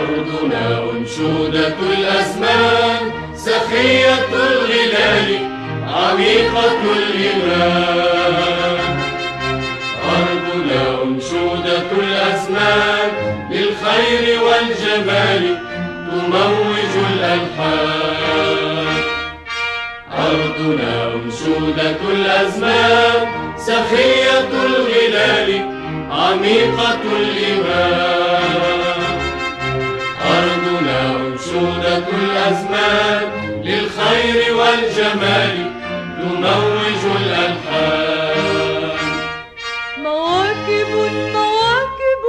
أرضنا أنشودة الأزمان، سخية الغلال عميقة الإيمان. أرضنا أنشودة الأزمان، للخير والجمال تموج الألحان. أرضنا أنشودة الأزمان، سخية الغلال عميقة الإيمان. أرضنا أنشودة الأزمان، للخير والجمال تموج الألحان. مواكب مواكب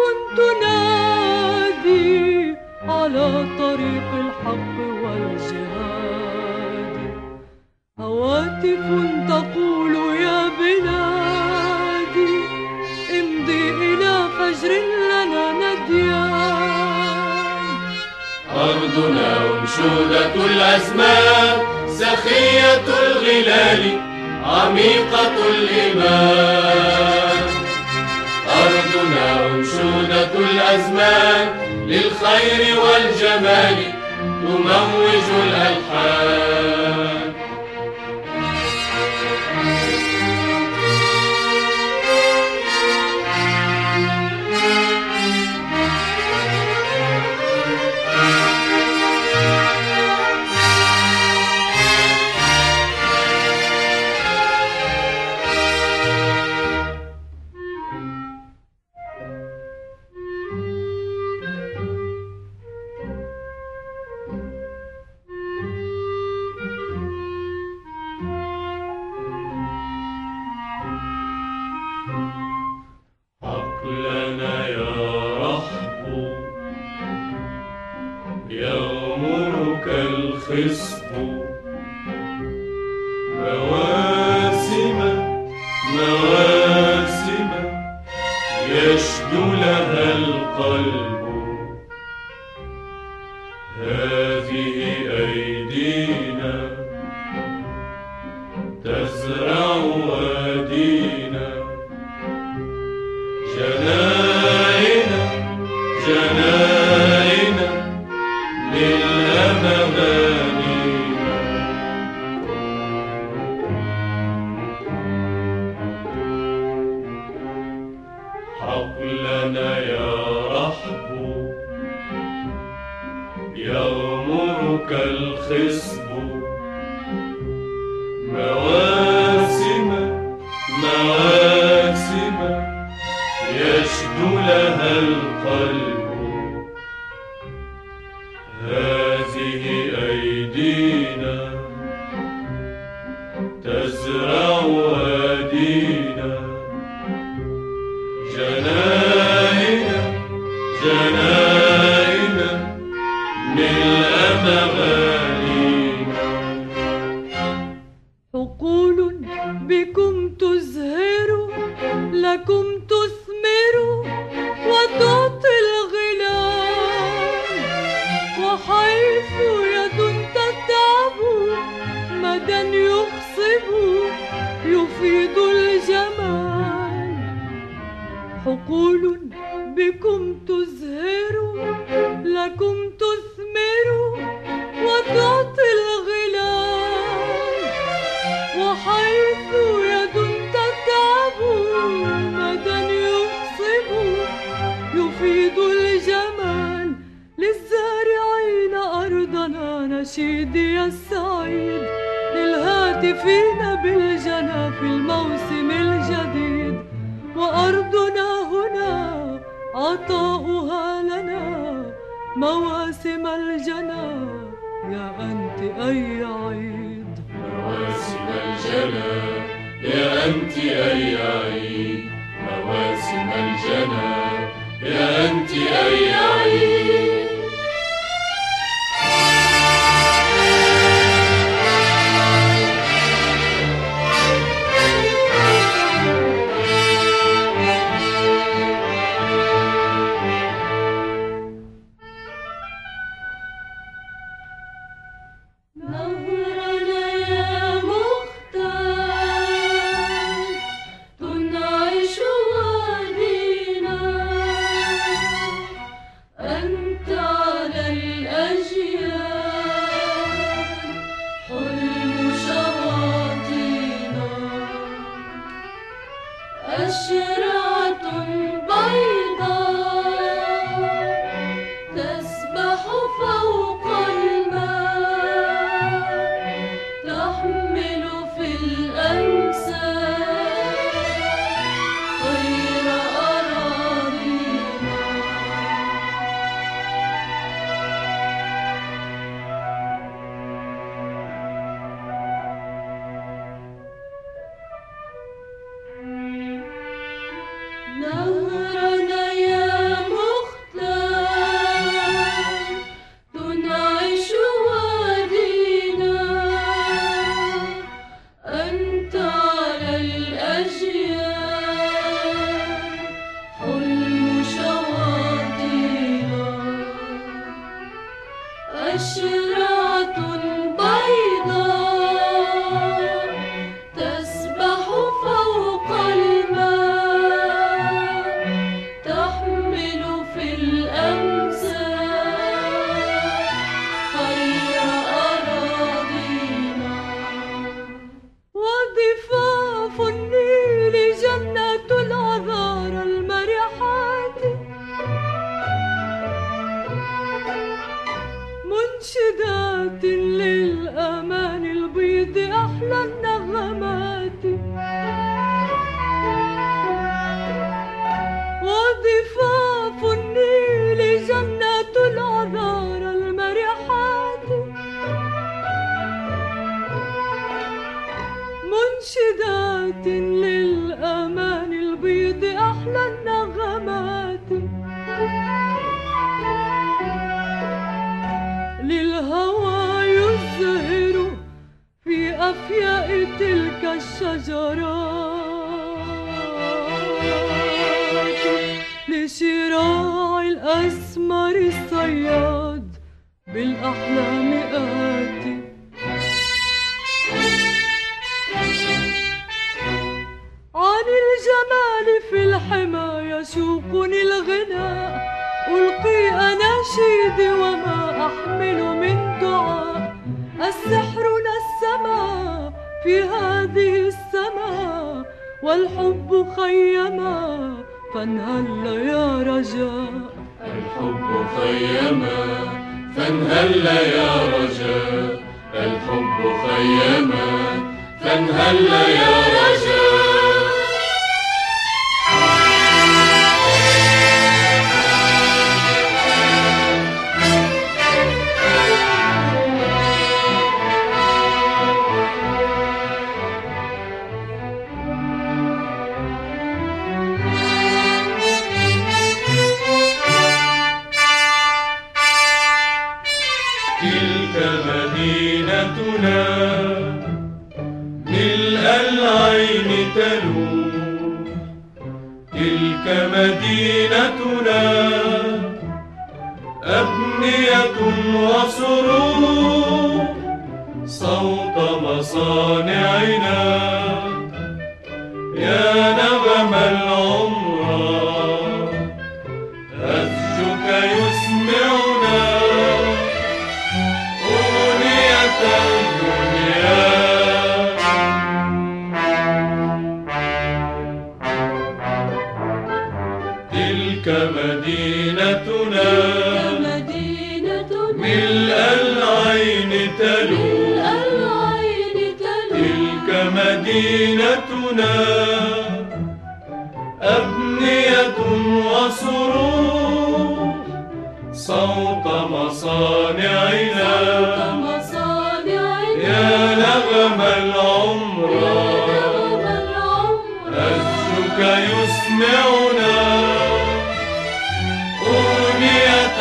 تنادي على طريق الحق والجهاد، هواتف تقول يا بلادي امضي إلى فجر لنا نديان. أرضنا أنشودة الأزمان، سخية الغلال عميقة الإيمان. أرضنا أنشودة الأزمان، للخير والجمال تموج الألحان. عقلنا يا رحب يغمرك الخصب، مواسم مواسم يشدو لها القلب. هذه أيدينا تزرع وادينا، جنائنا جنائنا للأمانينا. حقلنا يا رحب يغمرك الخصب، مواسم مواسم يشدو لها القلب. هذه أيدينا تزرع وادينا، جنائنا جنائنا ملء مغانينا. حقول بكم تزهر، لكم تثمر وتعطي الغلام، وحيث يد تتعب مدى يخصب يفيض الجمال. حقول بكم تزهر، لكم تثمر وتعطي الغلام، وحيث يد تتعب مدى يخصب يفيض الجمال. للزارعين أرضنا نشيدي السعيد، للهاتفين بالجنى في الموسم الجديد. وأرضنا هنا عطاؤها لنا مواسم الجنى، يا أنت أي عيد. مواسم الجنى يا أنت أي عيد، مواسم الجنى يا أنت أي عيد. نهرنا يا مختار تنعش وادينا، أنت نشرة بيضاء تسبح فوق الماء تحمل في الأمساء خير أراضينا. وضفاف النيل جنة العذارى المرحات منشدات للأمان البيض أحلى النغمات. وضفاف النيل جنة العذارى المرحات منشدات للأمان البيض أحلى النغمات. للهوى يزهر في أفياء تلك الشجرات لشراع الأسمر الصياد بالأحلام آتي. عن الجمال في الحمى يشوقني الغناء ألقي أناشيدي وما أحمل من دعاء. السحر نسما في هذه السماء والحب خيما فانهل يا رجاء. الحب خيما فانهل يا رجاء. الحب خيما فانهل يا رجاء. تلك مدينتنا ملء العين تلوح. تلك مدينتنا أبنية وسرور صوت مصانعنا يا نغم العمر هزك يسمعنا أغنية الدنيا. تلك مدينتنا ملء العين تلوح. تلك مدينتنا أبنية وسرور صوت مصانعنا يا نغم العمر هزك يسمعنا أغنية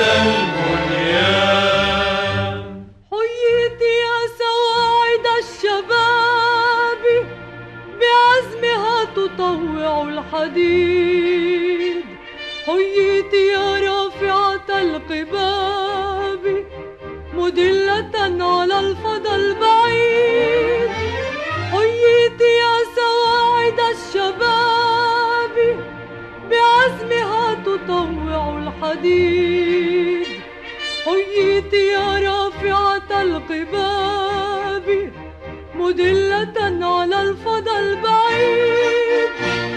البنيان. حييت يا سواعد الشباب بعزمها تطوع الحديد. حييت يا رافعة القباب مدلة على الفضا البعيد. حييت يا سواعد الشباب بعزمها تطوع الحديد. حييت يا رافعة القباب مدلة على الفضا البعيد.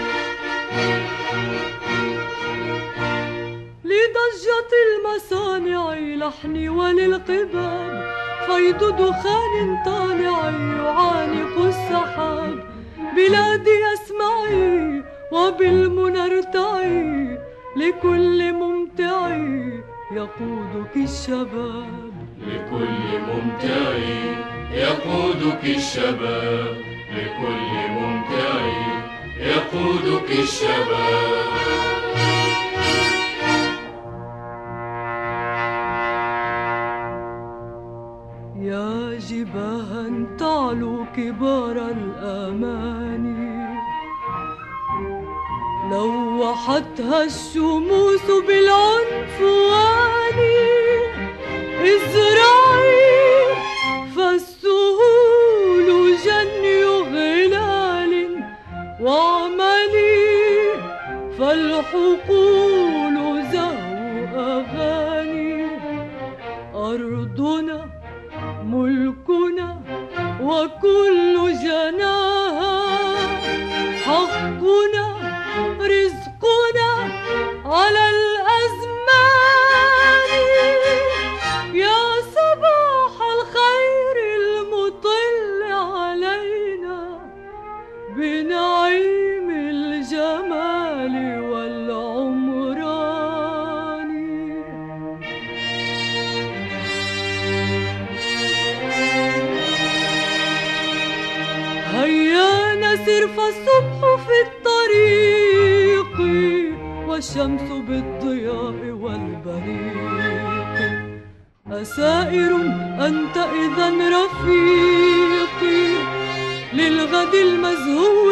لضجة المصانع لحني وللقباب فيض دخان طالع يعانق السحاب. بلادي اسمعي وبالمنى ارتعي لكل ممتعي يقودك الشباب. لكل ممتعي يقودك الشباب. لكل ممتعي يقودك الشباب. يا جباها تعلو كبار الآماني لوحتها الشموس بالعنفوان. ازرعي أرضنا ملكنا وكل جناها، حقنا رزقنا على الأزمان. يا صباح الخير المطل علينا بنعيم الجمال والعمران. هيا نسر فالصبح في الطريق والشمس بالضياء والبريق. أسائر أنت إذا رفيقي للغد المزهو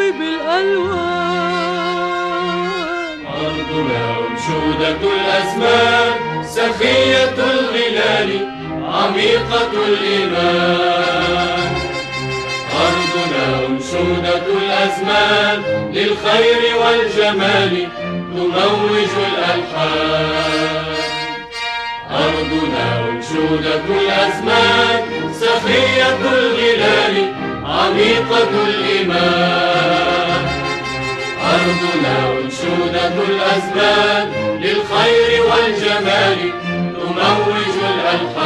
بالألوان. أرضنا أنشودة الأزمان، سخية الغلال عميقة الإيمان. أرضنا أنشودة الأزمان، للخير والجمال تموج الألحان. أرضنا أنشودة الأزمان، سخية الغلال عميقة الإيمان. أرضنا أنشودة الأزمان، للخير والجمال تموج الألحان.